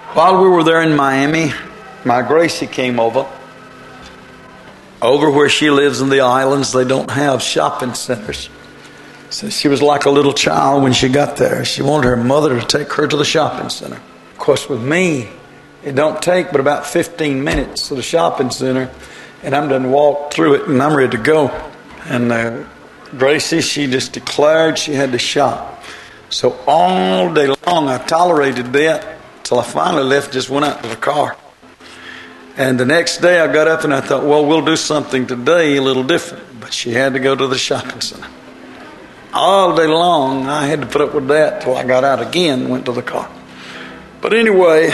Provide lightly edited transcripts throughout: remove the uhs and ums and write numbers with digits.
While we were there in Miami, my Gracie came over where she lives in the islands. They don't have shopping centers. So she was like a little child when she got there. She wanted her mother to take her to the shopping center. Of course, with me, it don't take but about 15 minutes to the shopping center, and I'm done walked through it, and I'm ready to go. And Gracie, she just declared she had to shop. So all day long, I tolerated that till I finally left, just went out to the car. And the next day, I got up and I thought, well, we'll do something today a little different. But she had to go to the shopping center. All day long, I had to put up with that till I got out again and went to the car. But anyway,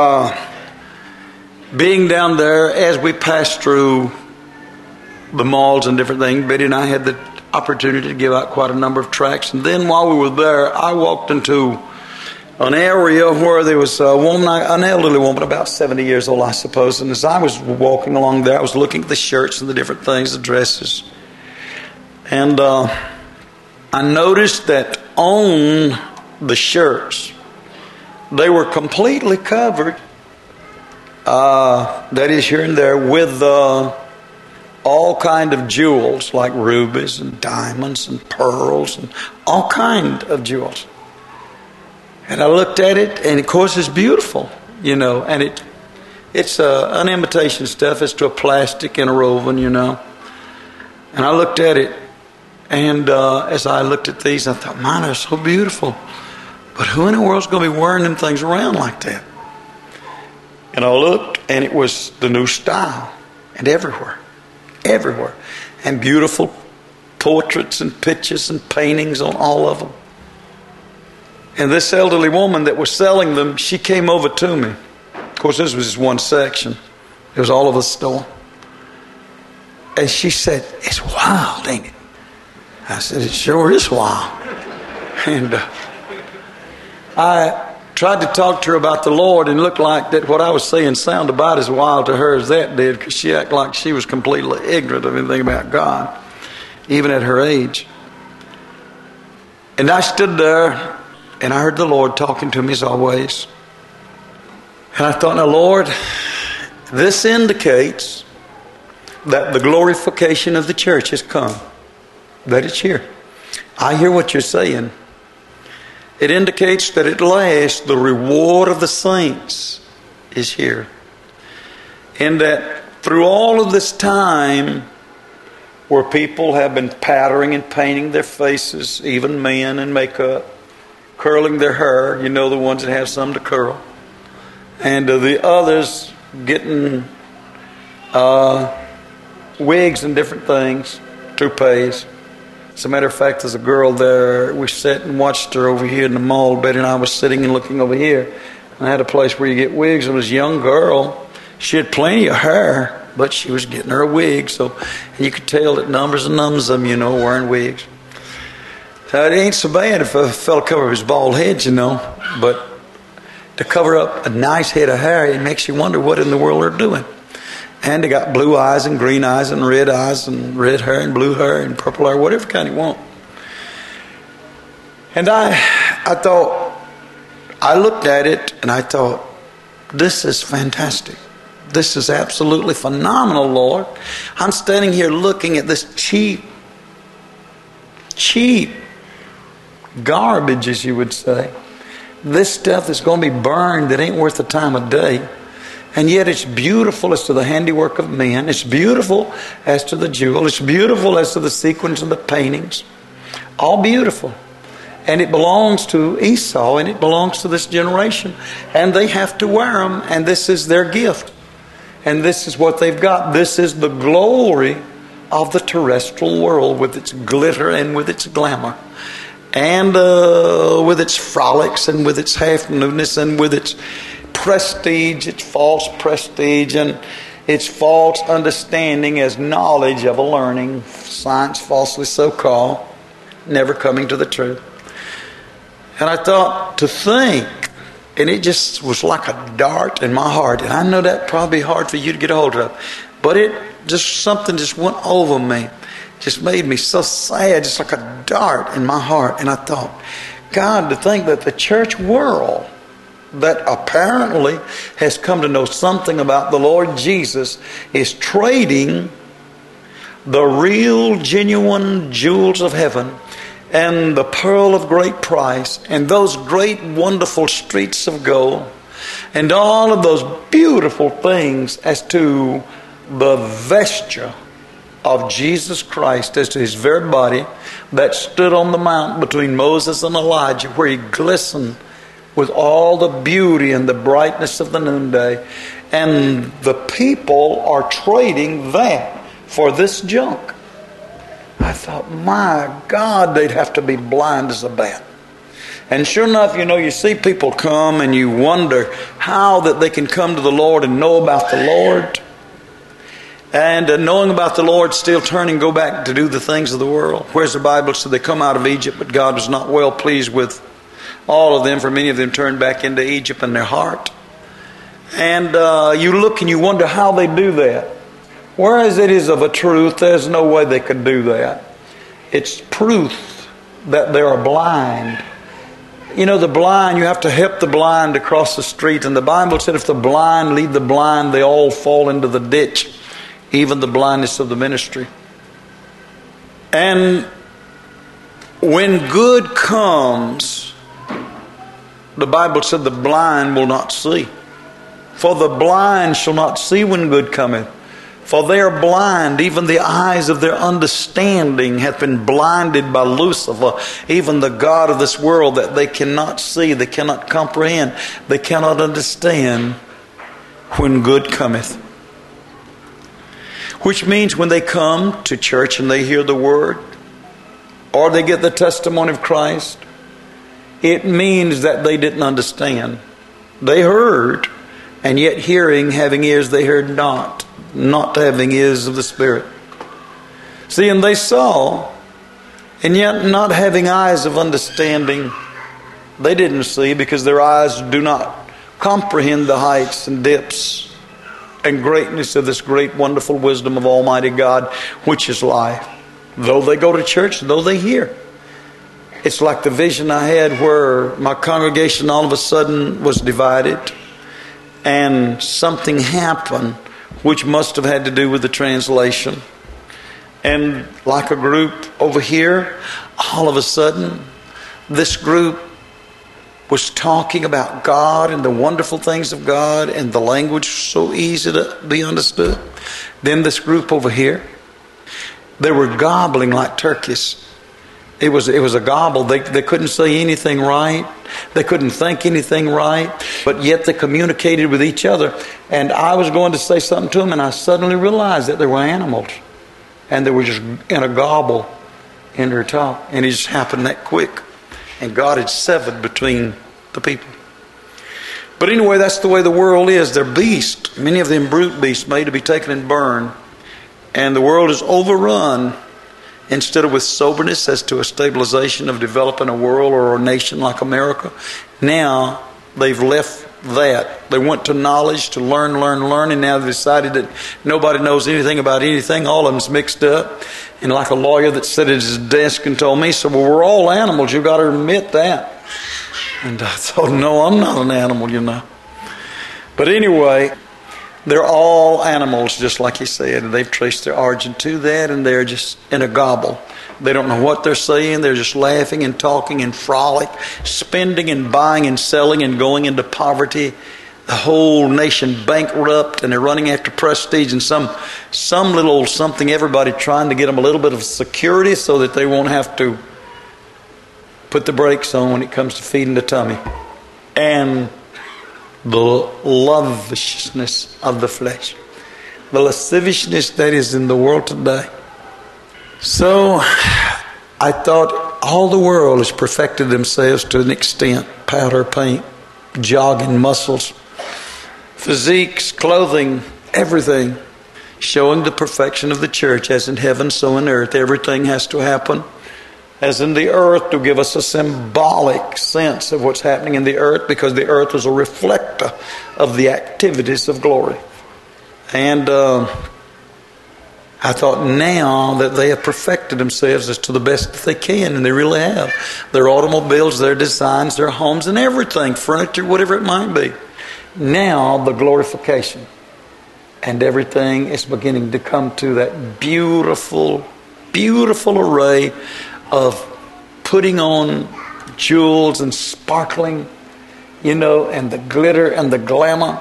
being down there, as we passed through the malls and different things, Betty and I had the opportunity to give out quite a number of tracts. And then while we were there, I walked into an area where there was a woman, an elderly woman, about 70 years old, I suppose. And as I was walking along there, I was looking at the shirts and the different things, the dresses. And I noticed that on the shirts, they were completely covered, that is here and there, with all kind of jewels, like rubies and diamonds and pearls and all kind of jewels. And I looked at it, and of course it's beautiful, and it's an imitation stuff. It's to a plastic and a woven, And I looked at it, and as I looked at these, I thought, man, they're so beautiful. But who in the world's going to be wearing them things around like that? And I looked, and it was the new style, and everywhere. And beautiful portraits and pictures and paintings on all of them. And this elderly woman that was selling them, she came over to me. Of course, this was just one section. It was all of the store. And she said, "It's wild, ain't it?" I said, "It sure is wild." And I tried to talk to her about the Lord, and it looked like that what I was saying sounded about as wild to her as that did, because she acted like she was completely ignorant of anything about God, even at her age. And I stood there, and I heard the Lord talking to me as always. And I thought, now, Lord, this indicates that the glorification of the church has come, that it's here. I hear what you're saying. It indicates that at last the reward of the saints is here. And that through all of this time where people have been powdering and painting their faces, even men in makeup, curling their hair, the ones that have some to curl, and the others getting wigs and different things, toupees. As a matter of fact, there's a girl there. We sat and watched her over here in the mall. Betty and I was sitting and looking over here. And I had a place where you get wigs. And this young girl, she had plenty of hair, but she was getting her a wig. And you could tell that numbers of them, wearing wigs. So it ain't so bad if a fellow cover his bald head, But to cover up a nice head of hair, it makes you wonder what in the world they're doing. And they got blue eyes and green eyes and red hair and blue hair and purple hair, whatever kind you want. And I thought, I looked at it and I thought, this is fantastic. This is absolutely phenomenal, Lord. I'm standing here looking at this cheap garbage, as you would say. This stuff that's going to be burned that ain't worth the time of day. And yet it's beautiful as to the handiwork of men. It's beautiful as to the jewel. It's beautiful as to the sequins and the paintings. All beautiful. And it belongs to Esau, and it belongs to this generation. And they have to wear them, and this is their gift. And this is what they've got. This is the glory of the terrestrial world, with its glitter and with its glamour. And with its frolics and with its half-nudeness and with its prestige, its false prestige, and its false understanding as knowledge of a learning, science falsely so called, never coming to the truth. And I thought, to think, and it just was like a dart in my heart, and I know that probably hard for you to get a hold of, but something just went over me, just made me so sad, just like a dart in my heart. And I thought, God, to think that the church world that apparently has come to know something about the Lord Jesus is trading the real, genuine jewels of heaven and the pearl of great price and those great, wonderful streets of gold and all of those beautiful things as to the vesture of Jesus Christ, as to his very body that stood on the mount between Moses and Elijah, where he glistened with all the beauty and the brightness of the noonday. And the people are trading that for this junk. I thought, my God, they'd have to be blind as a bat. And sure enough, you see people come and you wonder how that they can come to the Lord and know about the Lord. And knowing about the Lord, still turn and go back to do the things of the world. Where's the Bible said they come out of Egypt, but God was not well pleased with all of them, for many of them turned back into Egypt in their heart. And you look and you wonder how they do that. Whereas it is of a truth, there's no way they could do that. It's proof that they are blind. The blind, you have to help the blind to cross the street. And the Bible said if the blind lead the blind, they all fall into the ditch. Even the blindness of the ministry. And when good comes, the Bible said the blind will not see. For the blind shall not see when good cometh. For they are blind, even the eyes of their understanding hath been blinded by Lucifer, even the God of this world, that they cannot see, they cannot comprehend, they cannot understand when good cometh. Which means when they come to church and they hear the word, or they get the testimony of Christ, it means that they didn't understand. They heard, and yet hearing, having ears, they heard not having ears of the Spirit. See, and they saw, and yet not having eyes of understanding, they didn't see, because their eyes do not comprehend the heights and depths and greatness of this great wonderful wisdom of Almighty God, which is life. Though they go to church, though they hear. It's like the vision I had where my congregation all of a sudden was divided, and something happened which must have had to do with the translation. And like a group over here, all of a sudden this group was talking about God and the wonderful things of God, and the language so easy to be understood. Then this group over here, they were gobbling like turkeys. It was a gobble. They couldn't say anything right. They couldn't think anything right. But yet they communicated with each other. And I was going to say something to them, and I suddenly realized that they were animals. And they were just in a gobble in their talk. And it just happened that quick. And God had severed between the people. But anyway, that's the way the world is. They're beasts. Many of them brute beasts made to be taken and burned. And the world is overrun, instead of with soberness as to a stabilization of developing a world or a nation like America. Now they've left that. They went to knowledge, to learn, and now they've decided that nobody knows anything about anything. All of them's mixed up. And like a lawyer that sat at his desk and told me, so, well, we're all animals. You've got to admit that. And I thought, no, I'm not an animal, But anyway, they're all animals, just like he said. And they've traced their origin to that, and they're just in a gobble. They don't know what they're saying. They're just laughing and talking and frolic, spending and buying and selling and going into poverty. The whole nation bankrupt, and they're running after prestige and some little something, everybody trying to get them a little bit of security so that they won't have to put the brakes on when it comes to feeding the tummy. And the lovishness of the flesh, the lasciviousness that is in the world today. So I thought all the world has perfected themselves to an extent. Powder, paint, jogging, muscles, physiques, clothing, everything, showing the perfection of the church. As in heaven, so in earth. Everything has to happen as in the earth, to give us a symbolic sense of what's happening in the earth, because the earth is a reflector of the activities of glory. And I thought now that they have perfected themselves as to the best that they can, and they really have. Their automobiles, their designs, their homes, and everything, furniture, whatever it might be. Now the glorification and everything is beginning to come to that beautiful, beautiful array of putting on jewels and sparkling, and the glitter and the glamour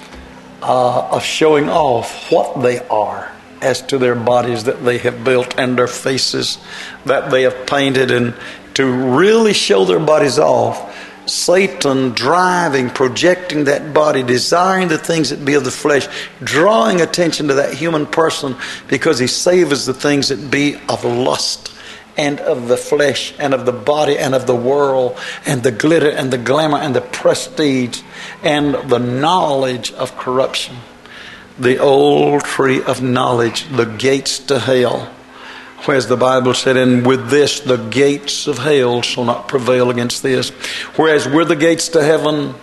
of showing off what they are as to their bodies that they have built and their faces that they have painted, and to really show their bodies off. Satan driving, projecting that body, desiring the things that be of the flesh, drawing attention to that human person because he savors the things that be of lust and of the flesh and of the body and of the world and the glitter and the glamour and the prestige and the knowledge of corruption. The old tree of knowledge, the gates to hell. Whereas the Bible said, and with this the gates of hell shall not prevail against this. Whereas with the gates to heaven,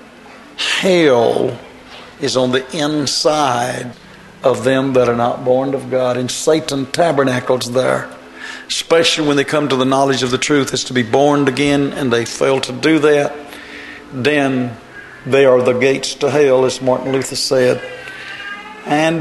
hell is on the inside of them that are not born of God. And Satan tabernacles there. Especially when they come to the knowledge of the truth, is to be born again, and they fail to do that. Then they are the gates to hell, as Martin Luther said. And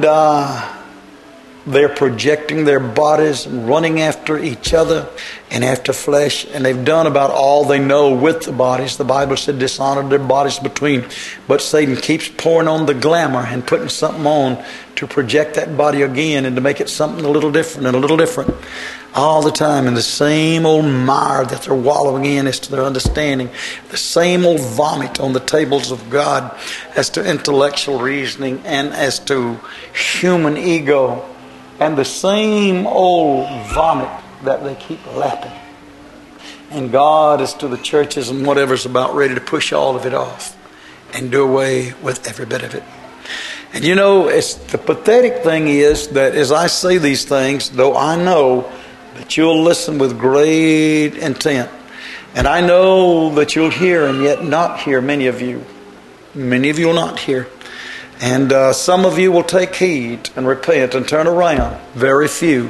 they're projecting their bodies and running after each other and after flesh. And they've done about all they know with the bodies. The Bible said dishonor their bodies between. But Satan keeps pouring on the glamour and putting something on to project that body again and to make it something a little different and a little different. All the time in the same old mire that they're wallowing in as to their understanding. The same old vomit on the tables of God as to intellectual reasoning and as to human ego. And the same old vomit that they keep lapping. And God is to the churches and whatever's about ready to push all of it off and do away with every bit of it. And it's the pathetic thing is that as I say these things, though I know that you'll listen with great intent, and I know that you'll hear and yet not hear, many of you will not hear. And some of you will take heed and repent and turn around. Very few.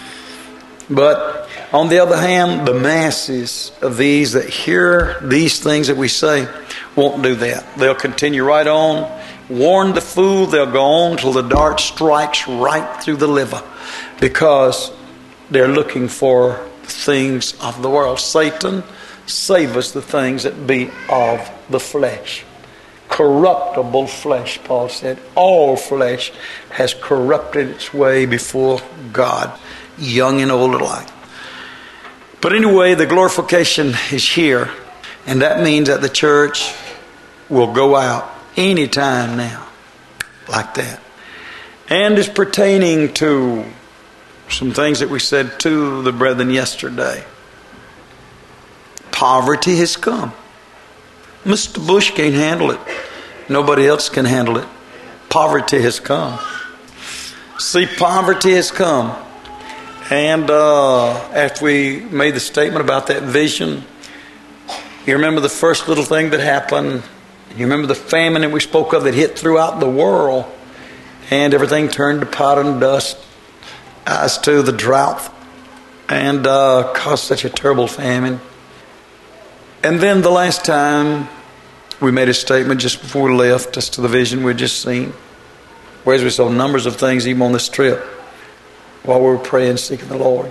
But on the other hand, the masses of these that hear these things that we say won't do that. They'll continue right on. Warn the fool, they'll go on till the dart strikes right through the liver. Because they're looking for the things of the world. Satan savors the things that be of the flesh. Corruptible flesh, Paul said. All flesh has corrupted its way before God, young and old alike. But anyway, the glorification is here, and that means that the church will go out any time now, like that. And is pertaining to some things that we said to the brethren yesterday. Poverty has come. Mr. Bush can't handle it. Nobody else can handle it. Poverty has come. See, poverty has come. And after we made the statement about that vision, you remember the first little thing that happened. You remember the famine that we spoke of that hit throughout the world. And everything turned to powder and dust as to the drought. And caused such a terrible famine. And then the last time we made a statement just before we left as to the vision we'd just seen. Whereas we saw numbers of things even on this trip while we were praying, seeking the Lord.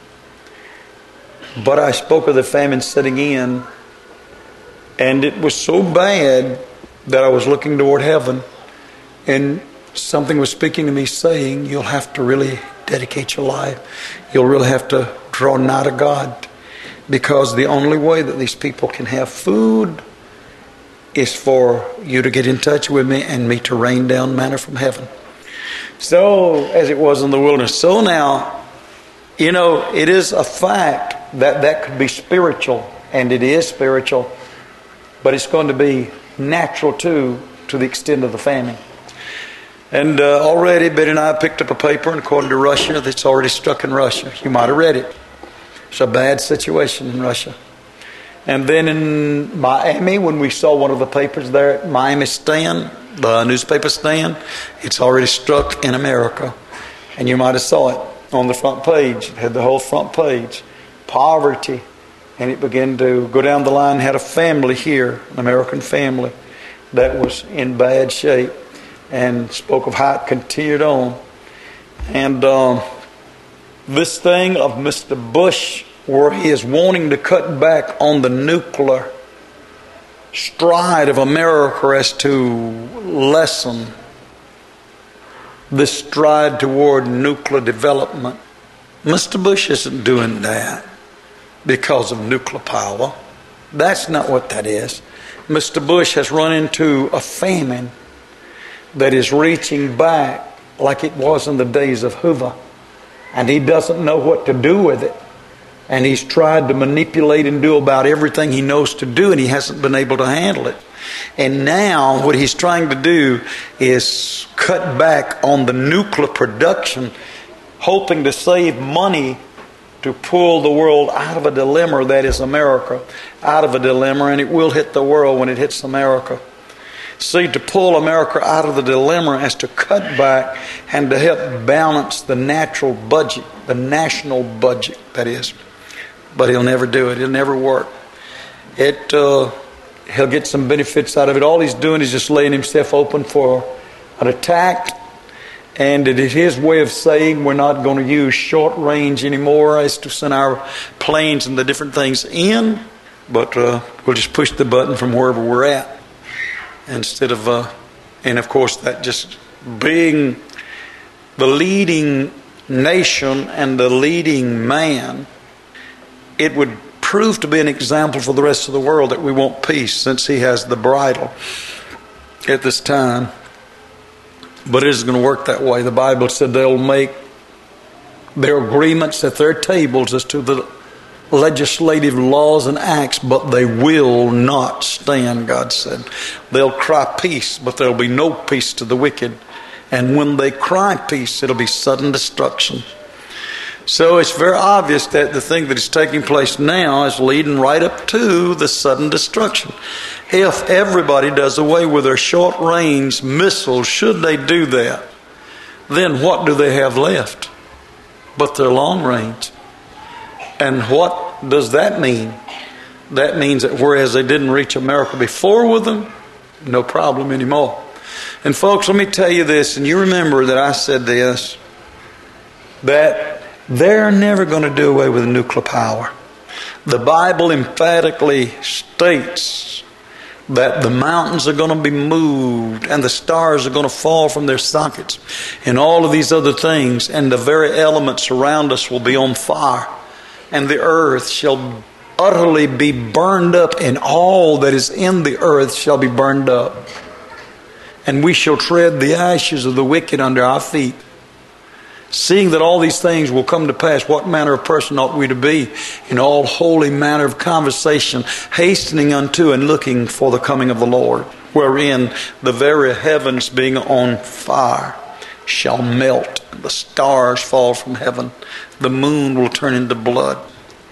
But I spoke of the famine setting in, and it was so bad that I was looking toward heaven, and something was speaking to me saying, you'll have to really dedicate your life. You'll really have to draw nigh to God, because the only way that these people can have food is for you to get in touch with me and me to rain down manna from heaven. So, as it was in the wilderness. So now, it is a fact that that could be spiritual, and it is spiritual, but it's going to be natural too, to the extent of the famine. And already Betty and I picked up a paper, and according to Russia, that's already struck in Russia. You might have read it. It's a bad situation in Russia. And then in Miami, when we saw one of the papers there at Miami stand, the newspaper stand, it's already struck in America. And you might have saw it on the front page. It had the whole front page. Poverty. And it began to go down the line. Had a family here, an American family, that was in bad shape. And spoke of how it continued on. And this thing of Mr. Bush, where he is wanting to cut back on the nuclear stride of America as to lessen this stride toward nuclear development. Mr. Bush isn't doing that because of nuclear power. That's not what that is. Mr. Bush has run into a famine that is reaching back like it was in the days of Hoover. And he doesn't know what to do with it. And he's tried to manipulate and do about everything he knows to do, and he hasn't been able to handle it. And now what he's trying to do is cut back on the nuclear production, hoping to save money to pull the world out of a dilemma that is America, out of a dilemma, and it will hit the world when it hits America. See, to pull America out of the dilemma is to cut back and to help balance the natural budget, the national budget, that is. But he'll never do it. It'll never work. He'll get some benefits out of it. All he's doing is just laying himself open for an attack. And it is his way of saying we're not going to use short range anymore as to send our planes and the different things in. But we'll just push the button from wherever we're at. Instead of, and of course that just being the leading nation and the leading man, it would prove to be an example for the rest of the world that we want peace, since he has the bridle at this time. But it isn't going to work that way. The Bible said they'll make their agreements at their tables as to the legislative laws and acts, but they will not stand, God said. They'll cry peace, but there'll be no peace to the wicked. And when they cry peace, it'll be sudden destruction. So it's very obvious that the thing that is taking place now is leading right up to the sudden destruction. If everybody does away with their short-range missiles, should they do that, then what do they have left but their long-range? And what does that mean? That means that whereas they didn't reach America before with them, no problem anymore. And folks, let me tell you this, and you remember that I said this, that they're never going to do away with nuclear power. The Bible emphatically states that the mountains are going to be moved and the stars are going to fall from their sockets and all of these other things, and the very elements around us will be on fire, and the earth shall utterly be burned up, and all that is in the earth shall be burned up. And we shall tread the ashes of the wicked under our feet. Seeing that all these things will come to pass, what manner of person ought we to be in all holy manner of conversation, hastening unto and looking for the coming of the Lord, wherein the very heavens being on fire shall melt, the stars fall from heaven, the moon will turn into blood.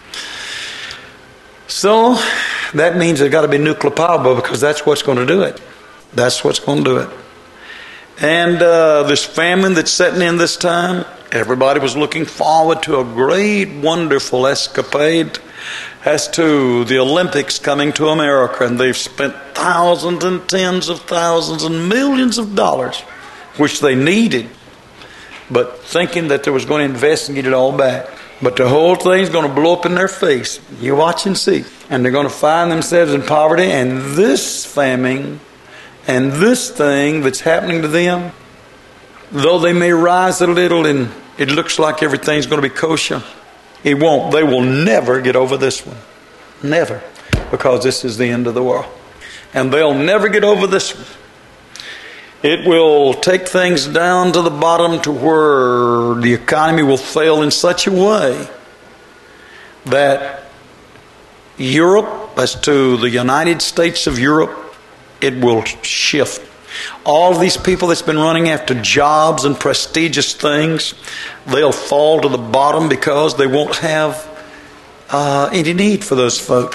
So that means there's got to be nuclear power, because that's what's going to do it. That's what's going to do it. And this famine that's setting in this time, everybody was looking forward to a great, wonderful escapade as to the Olympics coming to America. And they've spent thousands and tens of thousands and millions of dollars, which they needed, but thinking that they was going to invest and get it all back. But the whole thing's going to blow up in their face. You watch and see. And they're going to find themselves in poverty, and this famine and this thing that's happening to them, though they may rise a little and it looks like everything's going to be kosher, it won't. They will never get over this one. Never. Because this is the end of the world. And they'll never get over this one. It will take things down to the bottom to where the economy will fail in such a way that Europe, as to the United States of Europe, it will shift. All of these people that's been running after jobs and prestigious things, they'll fall to the bottom because they won't have any need for those folks.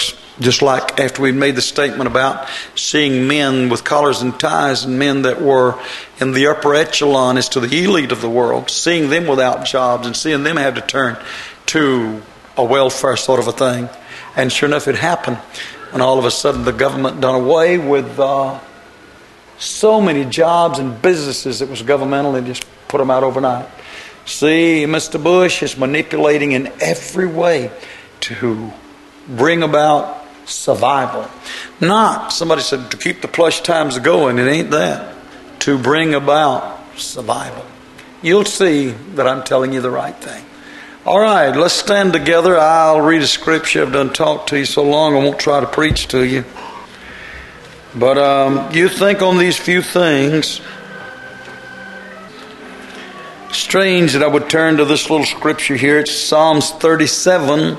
Just like after we made the statement about seeing men with collars and ties and men that were in the upper echelon as to the elite of the world, seeing them without jobs and seeing them have to turn to a welfare sort of a thing. And sure enough, it happened. And all of a sudden the government done away with so many jobs and businesses. It was governmental and just put them out overnight. See, Mr. Bush is manipulating in every way to bring about survival. Not, somebody said, to keep the plush times going. It ain't that. To bring about survival. You'll see that I'm telling you the right thing. All right, let's stand together. I'll read a scripture. I've done talked to you so long, I won't try to preach to you. But you think on these few things. Strange that I would turn to this little scripture here. It's Psalms 37.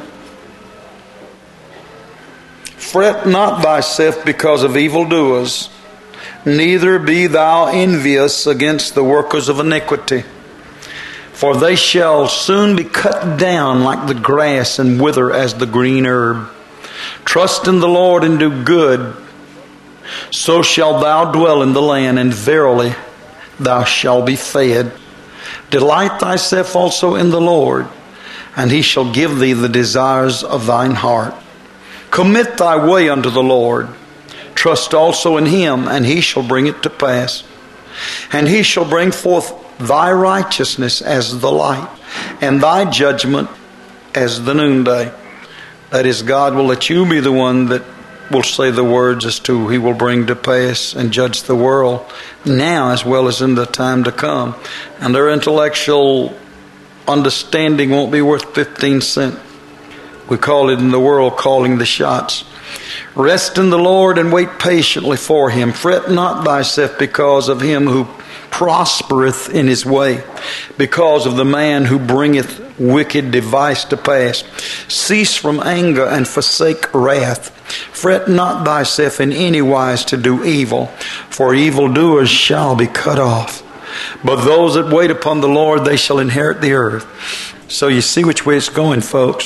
Fret not thyself because of evildoers, neither be thou envious against the workers of iniquity. For they shall soon be cut down like the grass and wither as the green herb. Trust in the Lord and do good, so shalt thou dwell in the land, and verily thou shalt be fed. Delight thyself also in the Lord, and he shall give thee the desires of thine heart. Commit thy way unto the Lord. Trust also in him, and he shall bring it to pass. And he shall bring forth thy righteousness as the light, and thy judgment as the noonday. That is, God will let you be the one that will say the words as to he will bring to pass and judge the world now as well as in the time to come. And their intellectual understanding won't be worth 15 cents. We call it in the world calling the shots. Rest in the Lord and wait patiently for him. Fret not thyself because of him who prospereth in his way, because of the man who bringeth wicked device to pass. Cease from anger and forsake wrath. Fret not thyself in any wise to do evil, for evildoers shall be cut off. But those that wait upon the Lord, they shall inherit the earth. So you see which way it's going, folks.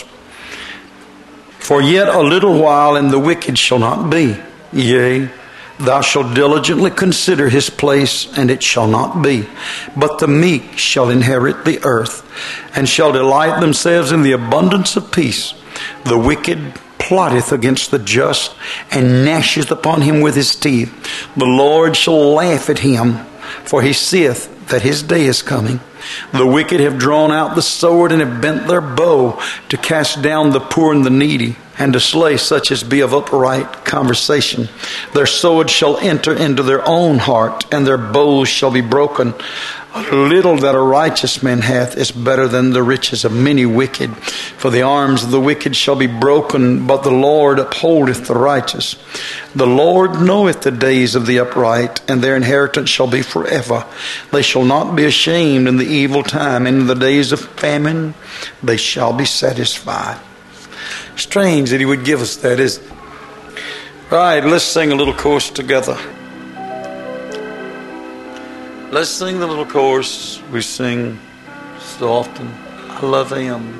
For yet a little while, and the wicked shall not be. Yea, thou shalt diligently consider his place, and it shall not be. But the meek shall inherit the earth, and shall delight themselves in the abundance of peace. The wicked plotteth against the just, and gnasheth upon him with his teeth. The Lord shall laugh at him, for he seeth that his day is coming. The wicked have drawn out the sword, and have bent their bow to cast down the poor and the needy, and to slay such as be of upright conversation. Their sword shall enter into their own heart, and their bows shall be broken. A little that a righteous man hath is better than the riches of many wicked. For the arms of the wicked shall be broken, but the Lord upholdeth the righteous. The Lord knoweth the days of the upright, and their inheritance shall be forever. They shall not be ashamed in the evil time. In the days of famine they shall be satisfied. Strange that he would give us that, isn't it? Right, let's sing a little chorus together. Let's sing the little chorus we sing so often. I love him.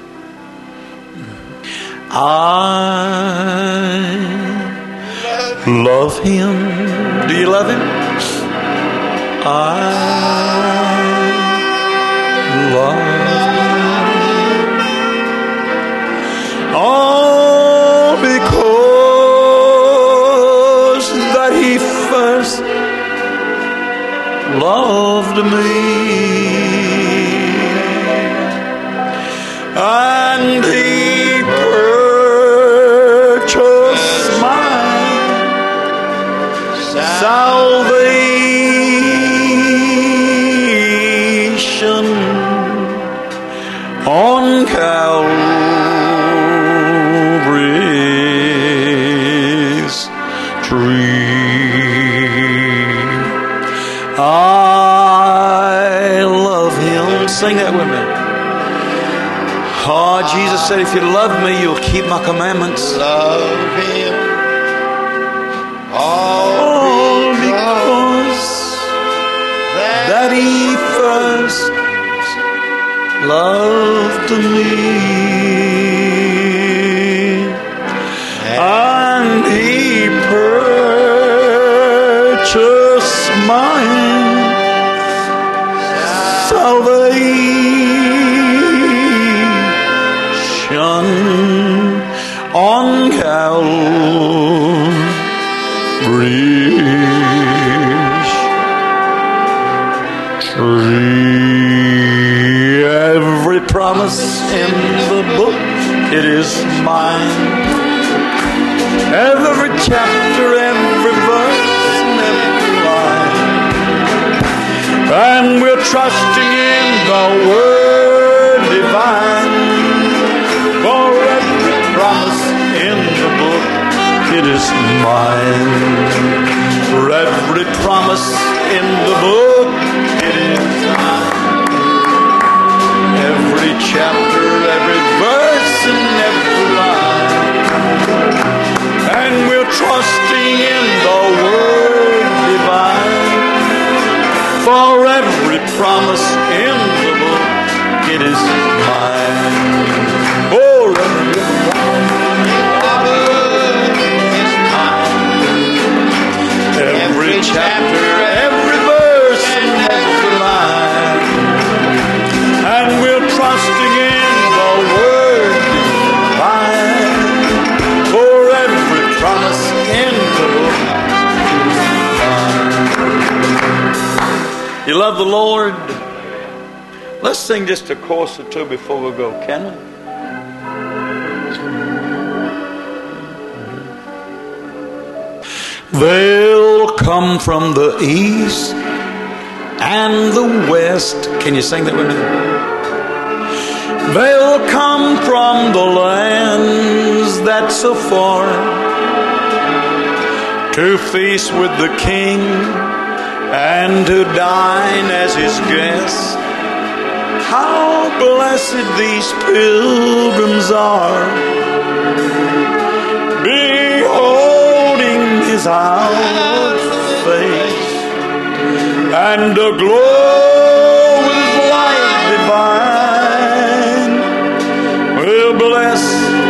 I love him. Do you love him? I love him. All because that he first loved me, and he purchased my salvation on Calvary's tree. I love him. Sing that with me. Oh, Jesus said, if you love me, you'll keep my commandments. Love him. All because that he first loved me, and mine. Salvation on Calvary's tree. Every promise in the book, it is mine. Every chapter, every verse, and every line. And we're trusting in the Word divine. For every promise in the book, it is mine. For every promise in the book, it is mine. Every chapter, every verse, and every line. And we're trusting in the Word divine. For every promise in the book, it is mine. For every promise is mine. Every chapter, every verse, and every line. And we're trusting in the Word divine. For every promise in the book. You love the Lord? Let's sing just a chorus or two before we go, can we? They'll come from the east and the west. Can you sing that with me? They'll come from the lands that's so far to feast with the King and to dine as his guests. How blessed these pilgrims are, beholding his outward face and aglow with his light divine. We'll bless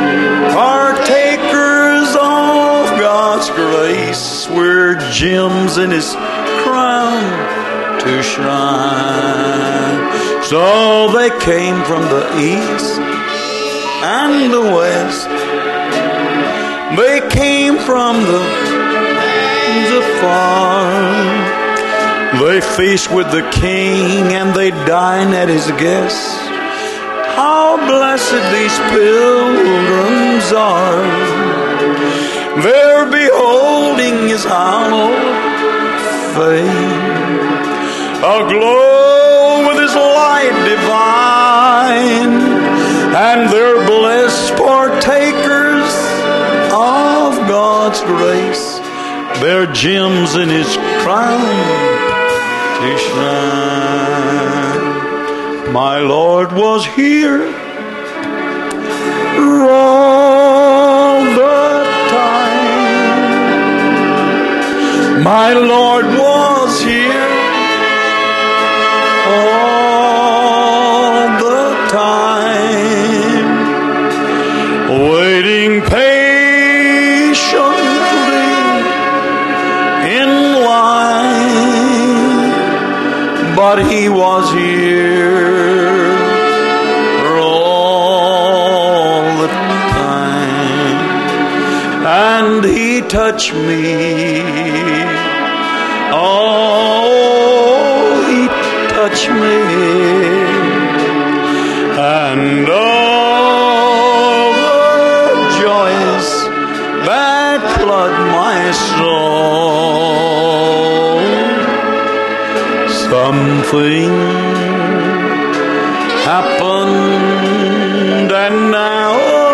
partakers of God's grace. We're gems in his crown to shine. So they came from the east and the west. They came from the far. They feast with the King and they dine at his guests. How blessed these pilgrims are. They're beholding his hallowed face, aglow with his light divine, and they're blessed partakers of God's grace. They're gems in his crown to shine. My Lord was here all the time. My Lord was here all the time, waiting patiently in line, but he was here all the time, and he touched me. Oh, he touched me, and all the joys that flood my soul. Something happened, and now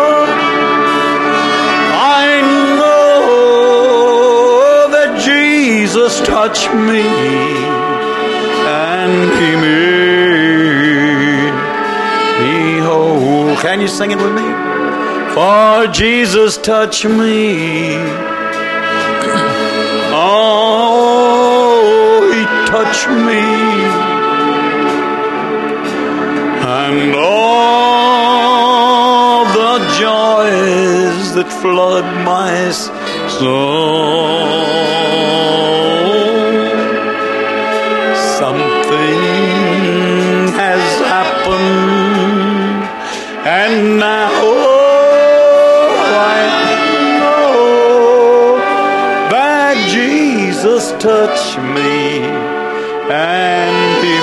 I know that Jesus touched me, and he made me whole. Can you sing it with me? For Jesus touched me. Oh, he touched me, and all the joys that flood my soul. touch me, and He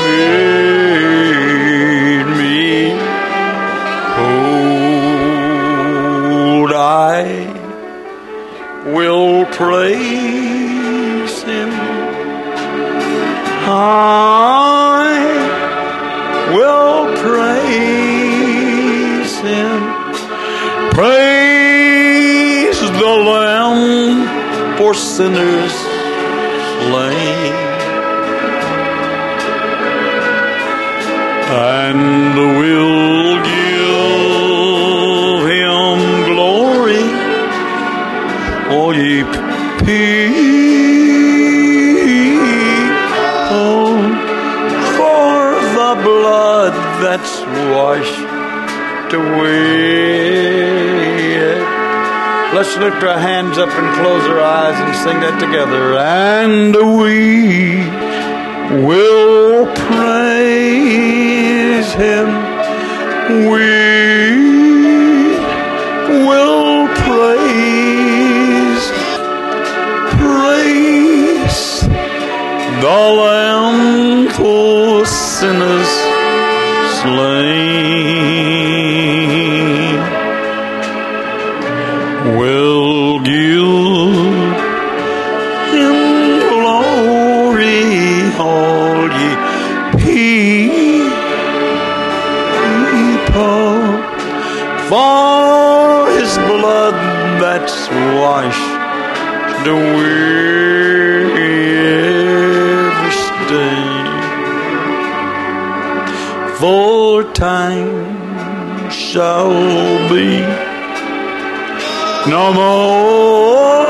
made me whole. I will praise Him. I will praise Him. Praise the Lamb for sinners slain, and will give Him glory, all ye people, for the blood that's washed away. Let's lift our hands up and close our eyes and sing that together. And we will praise Him. We will praise the Lamb for sinners slain. We'll give Him glory, all ye people, for His blood that's washed away every stain. For time shall be no more,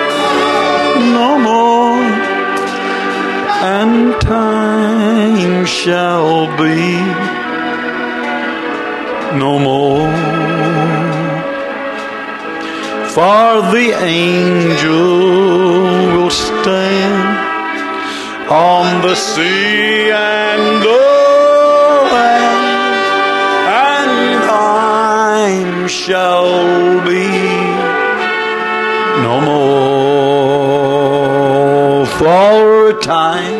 and time shall be no more. For the angel will stand on the sea and the land, and time shall be no more. For time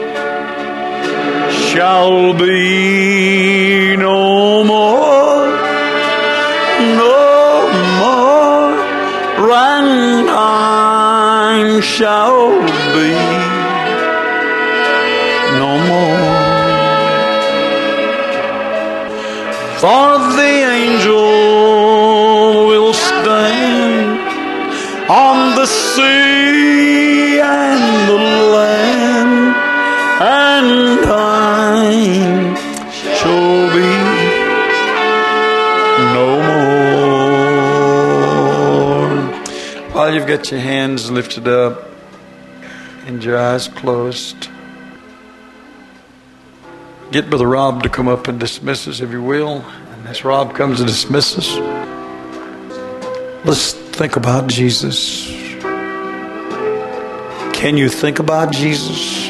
shall be no more, and time shall be no more. For the angel will stand on the sea and the land, and time shall be no more. While you've got your hands lifted up and your eyes closed, get Brother Rob to come up and dismiss us, if you will. And as Rob comes to dismiss us, let's think about Jesus. Can you think about Jesus?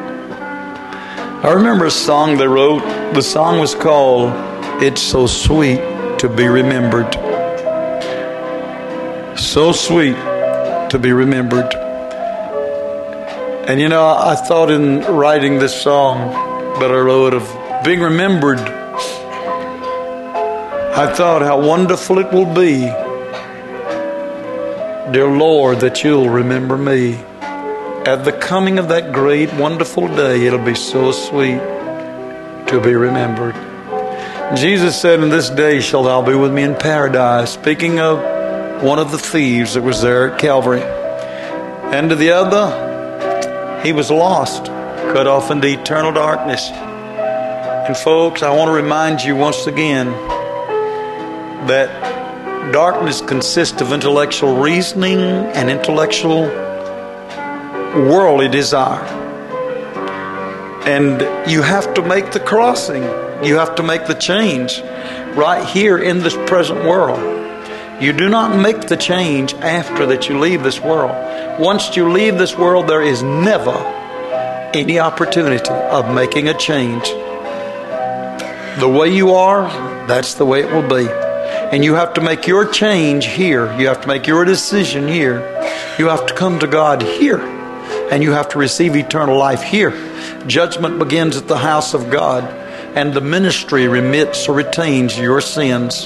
I remember a song they wrote. The song was called "It's So Sweet to Be Remembered." So sweet to be remembered. And you know, I thought in writing this song that I wrote of being remembered, I thought how wonderful it will be, dear Lord, that you'll remember me. At the coming of that great, wonderful day, it'll be so sweet to be remembered. Jesus said, "In this day shalt thou be with me in paradise," speaking of one of the thieves that was there at Calvary. And to the other, he was lost, cut off into eternal darkness. And folks, I want to remind you once again that darkness consists of intellectual reasoning and intellectual worldly desire. And you have to make the crossing. You have to make the change right here in this present world. You do not make the change after that you leave this world. Once you leave this world, there is never any opportunity of making a change. The way you are, that's the way it will be. And you have to make your change here. You have to make your decision here. You have to come to God here and you have to receive eternal life here. Judgment begins at the house of God, and the ministry remits or retains your sins.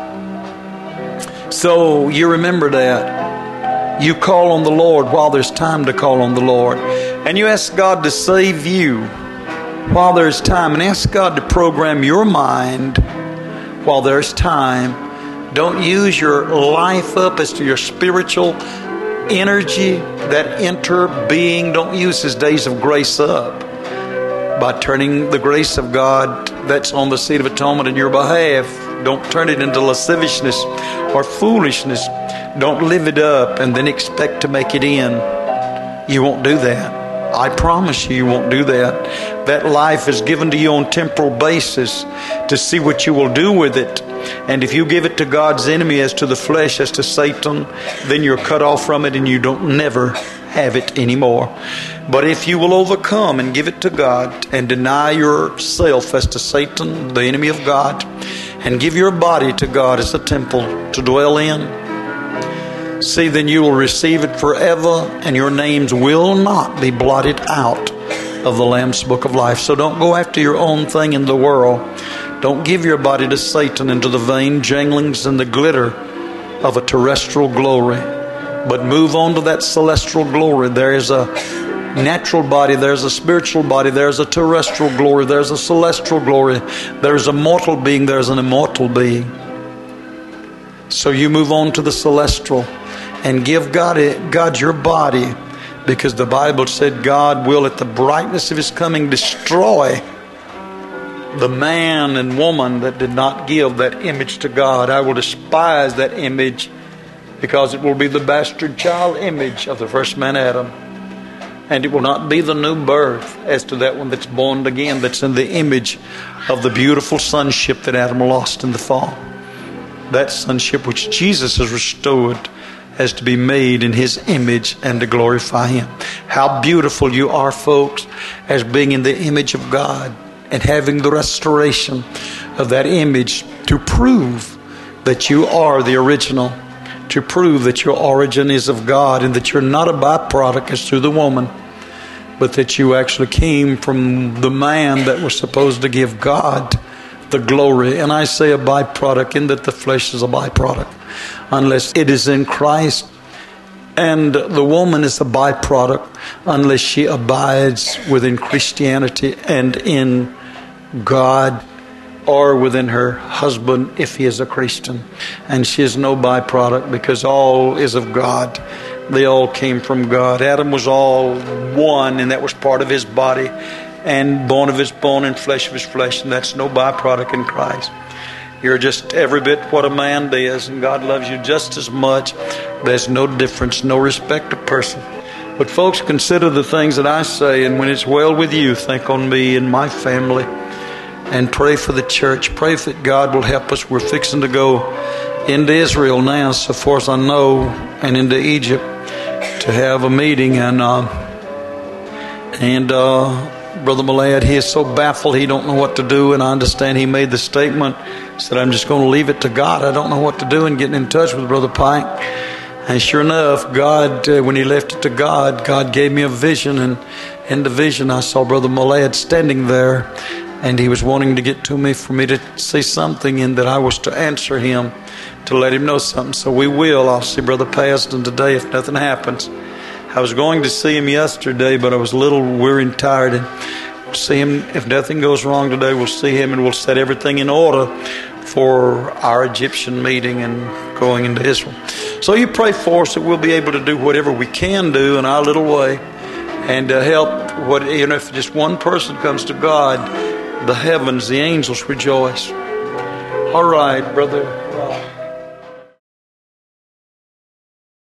So you remember that. You call on the Lord while there's time to call on the Lord. And you ask God to save you while there's time. And ask God to program your mind while there's time. Don't use your life up as to your spiritual energy, that inner being. Don't use His days of grace up by turning the grace of God that's on the seat of atonement in your behalf. Don't turn it into lasciviousness or foolishness. Don't live it up and then expect to make it in. You won't do that. I promise you, you won't do that. That life is given to you on temporal basis to see what you will do with it. And if you give it to God's enemy as to the flesh, as to Satan, then you're cut off from it and you don't never have it anymore. But if you will overcome and give it to God and deny yourself as to Satan, the enemy of God, and give your body to God as a temple to dwell in, see, then you will receive it forever, and your names will not be blotted out of the Lamb's Book of Life. So don't go after your own thing in the world. Don't give your body to Satan into the vain janglings and the glitter of a terrestrial glory, but move on to that celestial glory. There is a natural body, there's a spiritual body, there's a terrestrial glory, there's a celestial glory, there's a mortal being, there's an immortal being. So you move on to the celestial and give God your body, because the Bible said God will at the brightness of His coming destroy the man and woman that did not give that image to God. I will despise that image, because it will be the bastard child image of the first man Adam, and it will not be the new birth as to that one that's born again, that's in the image of the beautiful sonship that Adam lost in the fall. That sonship which Jesus has restored as to be made in His image and to glorify Him. How beautiful you are, folks, as being in the image of God and having the restoration of that image to prove that you are the original, to prove that your origin is of God and that you're not a byproduct as through the woman, but that you actually came from the man that was supposed to give God the glory. And I say a byproduct in that the flesh is a byproduct unless it is in Christ, and the woman is a byproduct unless she abides within Christianity and in God, or within her husband if he is a Christian. And she is no byproduct, because all is of God. They all came from God. Adam was all one, and that was part of his body, and bone of his bone and flesh of his flesh, and that's no byproduct in Christ. You're just every bit what a man does, and God loves you just as much. There's no difference, no respect of person. But folks, consider the things that I say, and when it's well with you, think on me and my family, and pray for the church. Pray that God will help us. We're fixing to go into Israel now, so far as I know, and into Egypt to have a meeting, and Brother Malad, he is so baffled, he don't know what to do, and I understand he made the statement, said, I'm just going to leave it to God. I don't know what to do, and getting in touch with Brother Pike. And sure enough, God, when he left it to God, God gave me a vision, and in the vision I saw Brother Malad standing there, and he was wanting to get to me for me to say something, and that I was to answer him, to let him know something. So we will. I'll see Brother Paston today if nothing happens. I was going to see him yesterday, but I was a little weary and tired. And we'll see him if nothing goes wrong today. We'll see him, and we'll set everything in order for our Egyptian meeting and going into Israel. So you pray for us that we'll be able to do whatever we can do in our little way, and to help. If just one person comes to God, the heavens, the angels rejoice. All right, Brother Rob.